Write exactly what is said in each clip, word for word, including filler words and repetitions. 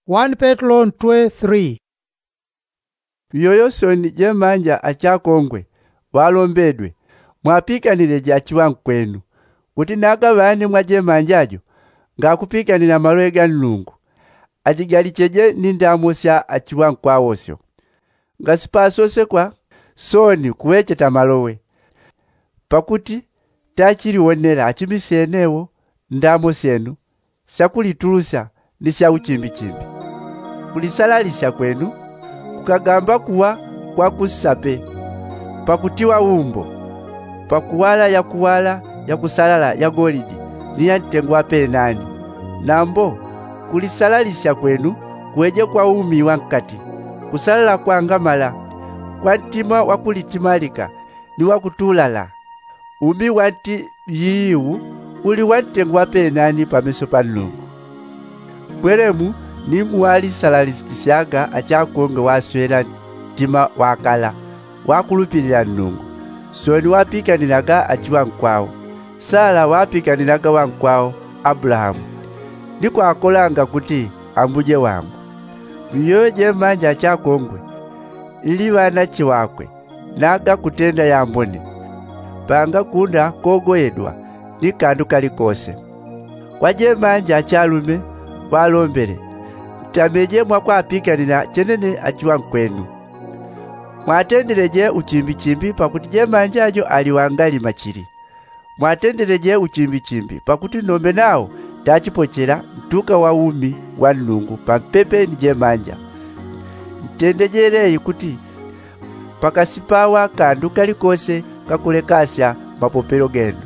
First Petro two three. Yoyosoni je manja achakongwe walombedwe mwapikanire ja chiwangu kwenu kuti naga bane mwaje manjajo ngakupikanira malwega nlungu ajigali nindamosya achiwangu kwawosyo ngasipasose kwa soni kuwecheta malowe pakuti tachiliwonera achimisenewo ndamosenu sakulitulusa nisya uchimbi-chimbi kulisalalisya kwenu kukagamba kuwa kwa kusape pakutiwa umbo pakuwala ya kuwala ya kusalala ya golidi niya ntengwa penani nambo kulisalalisya kwenu kuweje kwa umi wankati kusalala kwa ngamala kwa ntima wakulitimalika ni wakutulala umi wanti yiwu uli wantengwa penani pameso panungu kweremu ni muwali salalisikisyaga achakonge waswera ntima wakala wakulupilila nungu soni wapikaniraga achiwangu kwawo Sara wapikaniraga wangu kwawo Abrahamu niko akolanga kuti ambuje wangu biyoje manja achakongwe ili wana chiwakwe naga kutenda yambone panga kunda kogoedwa ni kandu kalikose waje manja achalume walombere tameje mwakwa apikanira chenene achiwangu kwenu mwatendereje uchimbi-chimbi pakuti je manjajo aliwangali machiri mwatendereje uchimbi-chimbi pakuti nombe nao tachipochera mtuka wa umi wa nungu pampepe nije manja mtendejerei kuti pakasipawa kandu kalikose kakulekasya mapopero genu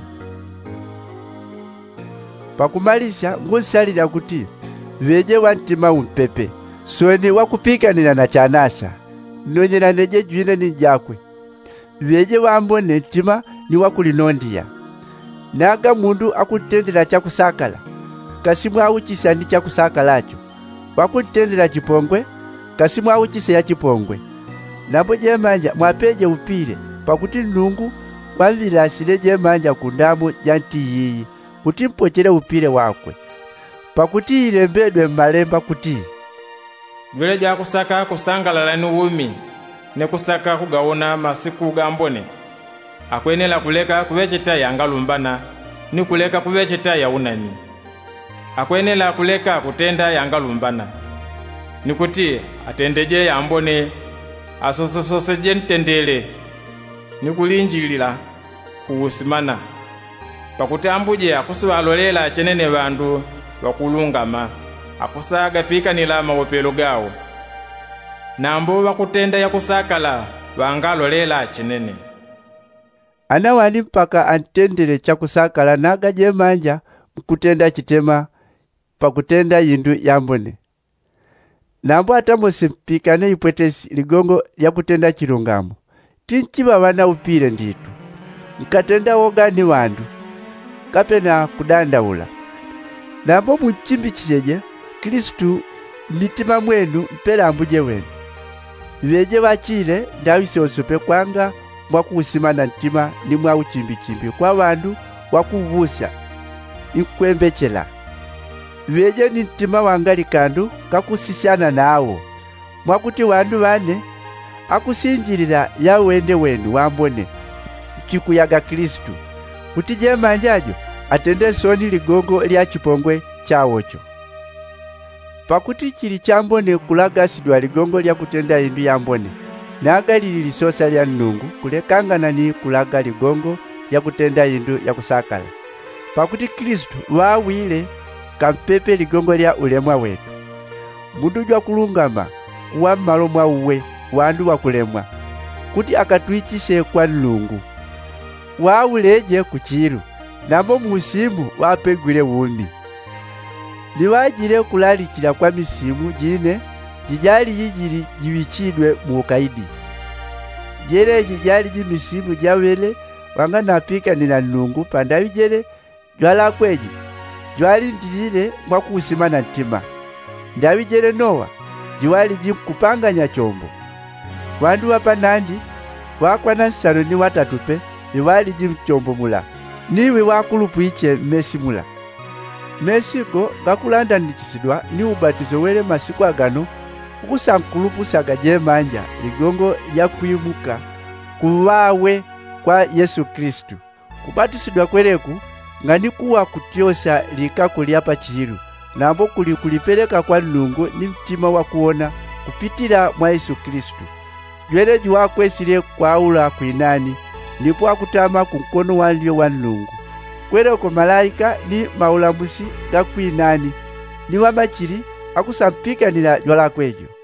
pakumalisya ngusalira kuti veje wantima umpepe soni wakupikanira na chanasa nonyera neje jwine ni jakwe veje wambone ntima ni wakulinondia naga mundu akutendera chakusakala kasimwa uchisa ndi chakusakalacho wakutendera chipongwe kasimwa uchisa ya chipongwe napo je manja mwapeje upire pakuti nungu wavilasile je manja kundamo janti yiyi kuti mpochere upire wakwe pakuti ilembedwe mmalemba kuti vile ja kusaka kusangalala ni umi ne kusaka kugawona masiku gambone akwenela kuleka kuvecheta yangalumbana ni kuleka kuvecheta ya unani akwenela kuleka kutenda yangalumbana ni kuti atendeje yambone asosososeje ntendele ni kulinjilila kuusimana pakuti ambuje akusiwalolela chenene bandu wakulungama akusaga pikanila mawopelo gawo nambo wakutenda ya kusakala wangalolela chinene anawani mpaka antendele chakusakala naga je manja mkutenda chitema pakutenda yindu yambone nambo atamose mpikane ipwetesi ligongo ya kutenda chilungamo tinchiba wana upire nditu mkatenda wogani wandu kapena kudandaula nambo mchimbi chiseje Kristu mitima mwenu mpela ambuje wenu veje wachile ndawise osope kwanga mwakuusimana ntima ni mwa uchimbi-chimbi kwa wandu wakuvusya ikwembechela veje ni ntima wangali kandu kakusisyana nawo mwakuti wandu wane akusinjilila ya wende wenu wambone chikuyaga Kristu kuti je manjajo atende soni ligongo lya chipongwe chawocho pakuti chili chambone kulagasidwa ligongo lya kutenda indu yambone naga lili lisosa lya nungu kulekangana ni kulaga ligongo lya kutenda indu ya kusakala pakuti Kristu wawile kampepe ligongo lya ulemwa wetu mundu jwa kulungama kuwa mmalo mwa uwe wandu wakulemwa kuti akatwichise kwa nlungu wawuleje kuchiru nambo musimu wapegwile wumi niwajile kulalikila kwa misimu jine jijali jijili jiwichidwe muukaidi jele jijali jimisimu jawele wanga napika nina nungu pandawi jele jwala kweji jwali ndijile mwakuusimana ntima ndawi jele Nowa jiwali jikupanganya chombo wandu wapa nandi wakwa na nsano ni watatupe niwali jimchombo mula niwe wakulupu iche mmesi mula mesigo gakulandanikizidwa ni ubatizo wele masiku agano ukusankulupusa gajemanja ligongo lya kwimuka kuwawe kwa Yesu Kristu. Kubatisidwa kweleku nga nikuwa kutyosa likaku lyapa chihilu nambo kuli kulipeleka kwa Nnungu ni mtima wa kuona kupitila mwa Yesu Kristu. Jweleju wakwesile kwaula kwinani nipo akutama kunkono walio wa Nnungu. Kweleko malaika ni maulamusi ga kwinani ni wamachili akusampikanila jwala kwejo.